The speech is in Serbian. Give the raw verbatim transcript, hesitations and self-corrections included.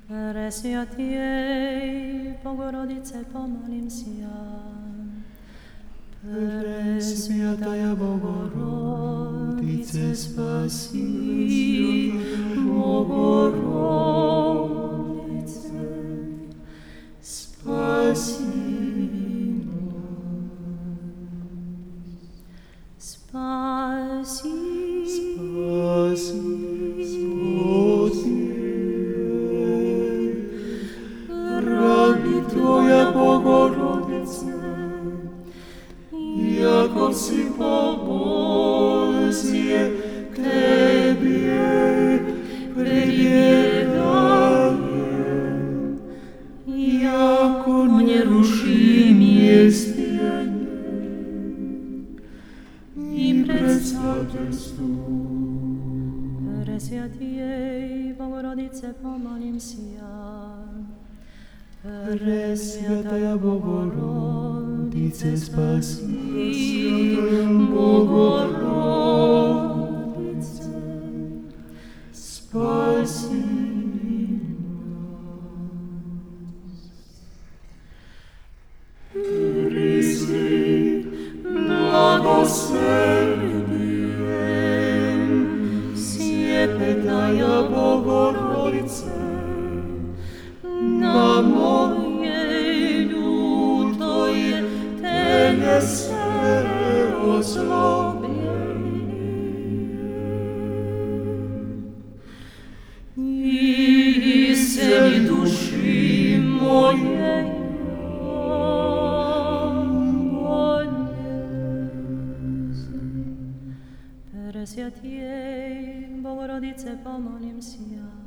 Presvjatijej, Bogorodice, pomolim se ja. Presvjataja Bogorodice, spasi, Bogorodice, spasi nas. Spasi, spasi, Tvoja Bogorodice, jako si pobozje Tebje predjedaje, jako nerušim jestjenje i predsvjateljstvu. Presvjatijej, Bogorodice, pomolim se ja. Presvjataja Bogorodice, spasi, Bogorodice, spasi nas. Prizi blagosrdijem, sjepetaja Bogorodice, na moje ljutoje telese ozlobljenije i seni duši moje bolesti. Presvjatijej, Bogorodice, pomolim se ja.